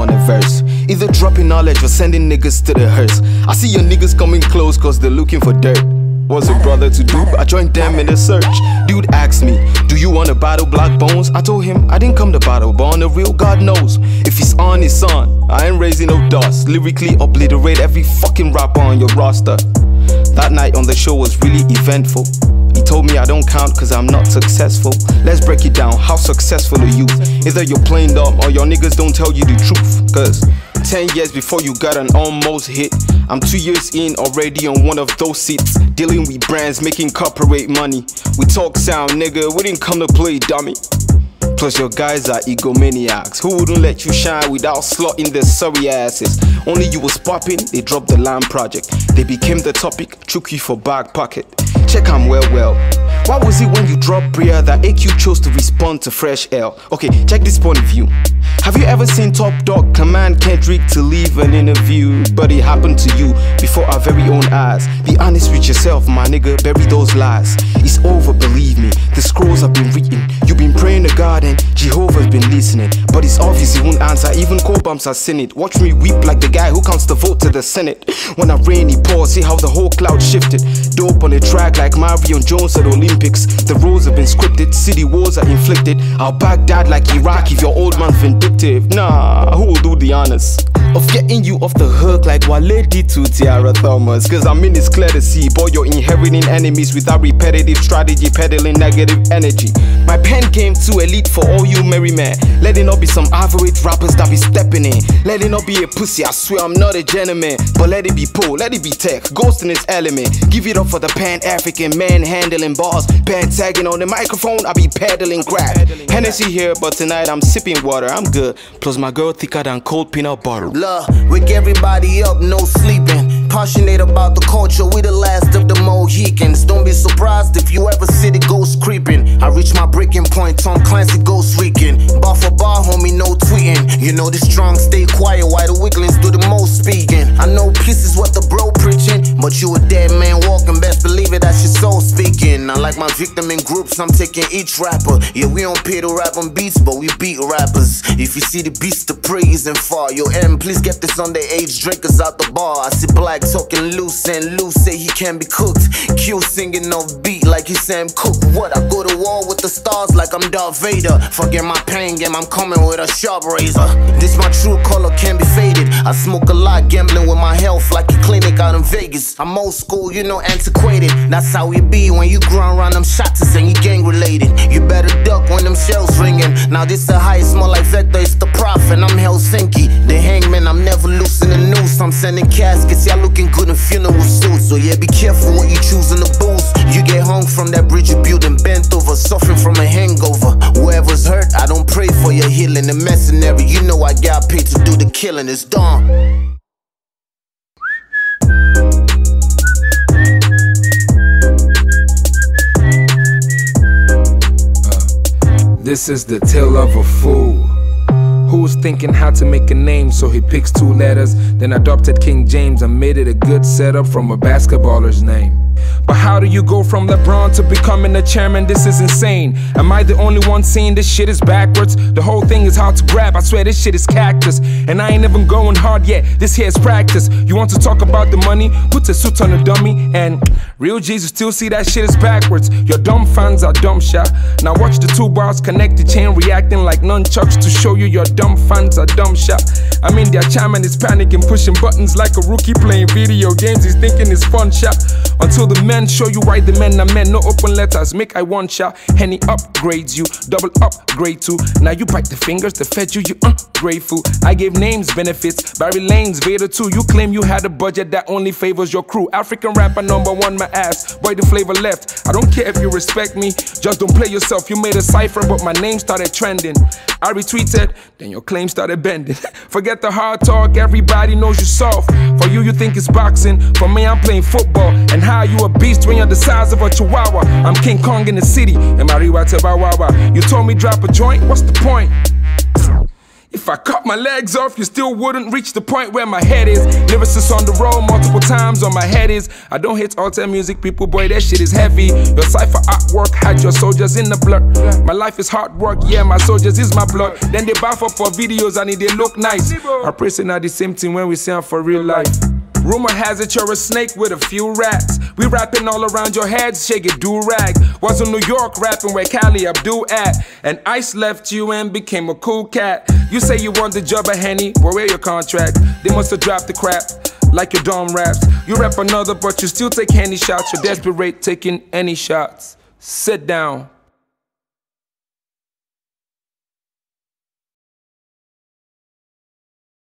on a verse. Either dropping knowledge or sending niggas to the hearse. I see your niggas coming close cause they're looking for dirt. What's a brother to do? I joined them in the search. Dude asked me, do you want to battle Black Bones? I told him, I didn't come to battle, but on the real, God knows. If he's on, it's on. I ain't raising no dust. Lyrically obliterate every fucking rapper on your roster. That night on the show was really eventful. He told me I don't count cause I'm not successful. Let's break it down, how successful are you? Either you're playing dumb or your niggas don't tell you the truth. Cause 10 years before you got an almost hit, I'm 2 years in already on one of those seats. Dealing with brands, making corporate money. We talk sound, nigga, we didn't come to play, dummy. Plus your guys are egomaniacs who wouldn't let you shine without slotting their sorry asses. Only you was popping, they dropped the Lamb Project. They became the topic, took you for back pocket. Check I'm well. Why was it when you dropped Bria that AQ chose to respond to Fresh L? Okay, check this point of view. Have you ever seen Top Dog command Kendrick to leave an interview? But it happened to you before our very own eyes. Be honest with yourself, my nigga, bury those lies. It's over, believe me, the scrolls have been written. You've been praying to God and Jehovah's been listening. But it's obvious he won't answer, even cold bumps are seen it. Watch me weep like the guy who counts the vote to the Senate. When I rain, he pours, see how the whole cloud shifted. Dope on the track like Marion Jones at Olympics. The roles have been scripted, city wars are inflicted. I'll Baghdad like Iraq if your old man vindictive. Nah, who will do the honors of getting you off the hook like Wale did to Tiara Thomas? Cause I mean it's clear to see, boy, you're inheriting enemies without repetitive strategy, peddling negative energy. My pen game too elite for all you merry men. Let it not be some average rappers that be stepping in. Let it not be a pussy, I swear I'm not a gentleman. But let it be Poe, let it be tech, ghost in its element. Give it up for the Pan-African man handling bars. Pen tagging on the microphone, I be peddling crap. Hennessy here, but tonight I'm sipping water, I'm good. Plus my girl thicker than cold peanut butter. Love, wake everybody up, no sleeping. Passionate about the culture, we the last of the Mohicans. Don't be surprised if you ever see the ghost creeping. I reach my breaking point, Tom Clancy ghost reeking. Bar for bar, homie, no tweeting. You know the strong stay quiet, while the wigglings do the most speaking. I know peace is what the bro preaching, but you a dead man walking, best believe it, that's your soul speaking. I like my victim in groups, I'm taking each rapper. Yeah, we don't pay to rap on beats, but we beat rappers. If you see the beast, the praise and far. Yo, M, please get this underage drinkers out the bar. I see Black talking loose and loose say he can be cooked. Q singing off beat like he Sam Cooke. What? I go to war with the stars like I'm Darth Vader. Forget my pain game, I'm coming with a sharp razor. This my true color, can't be faded. I smoke a lot, gambling with my health like a clinic out in Vegas. I'm old school, you know, antiquated. That's how it be when you grind around them shots and you gang related. You better duck when them shells ringing. Now this the highest, more like Vector, it's the prophet. I'm Helsinki, the hangman, I'm never losing the noose. I'm sending caskets, y'all looking good in funeral suits. So yeah, be careful what you choose in the booze. You get hung from that bridge you built and bent over, suffering from a hangover. Whoever's hurt, I don't pray for your healing. The mercenary, you know I got paid to do the killing. It's done. This is the tale of a fool who's thinking how to make a name, so he picks 2 letters, then adopted King James and made it a good setup from a basketballer's name. But how do you go from LeBron to becoming the chairman? This is insane. Am I the only one seeing this shit is backwards? The whole thing is hard to grab, I swear this shit is cactus. And I ain't even going hard yet, this here is practice. You want to talk about the money? Put a suit on a dummy. And real Jesus still see that shit is backwards. Your dumb fans are dumb shot. Now watch the 2 bars connect the chain, reacting like nunchucks to show you your dumb fans are dumb shot. I mean their chairman is panicking, pushing buttons like a rookie playing video games. He's thinking it's fun shot. Until the men show you why the men are men. No open letters, make I one shot. Henny upgrades you, double upgrade too. Now you bite the fingers that fed you, grateful. I gave names, benefits, Barry Lanes, Vader too. You claim you had a budget that only favors your crew. African rapper #1, my ass, boy the flavor left. I don't care if you respect me, just don't play yourself. You made a cipher but my name started trending. I retweeted, then your claim started bending. Forget the hard talk, everybody knows you soft. For you think it's boxing, for me I'm playing football. And how you a beast when you're the size of a chihuahua? I'm King Kong in the city, and Mariwa Tebawawa. You told me drop a joint, what's the point? If I cut my legs off, you still wouldn't reach the point where my head is. Lyricists on the road multiple times on my head is. I don't hate alter music, people, boy, that shit is heavy. Your cypher artwork had your soldiers in the blur. My life is hard work, yeah, my soldiers is my blood. Then they buff up for videos and they look nice. I pray say not the same thing when we say I'm for real life. Rumor has it you're a snake with a few rats. We rapping all around your heads, shake it do-rag. Was in New York rapping where Cali Abdul at. And Ice left you and became a cool cat. You say you want the job of Henny, well, where your contract? They must have dropped the crap, like your dumb raps. You rap another but you still take Henny shots. You're desperate taking any shots. Sit down.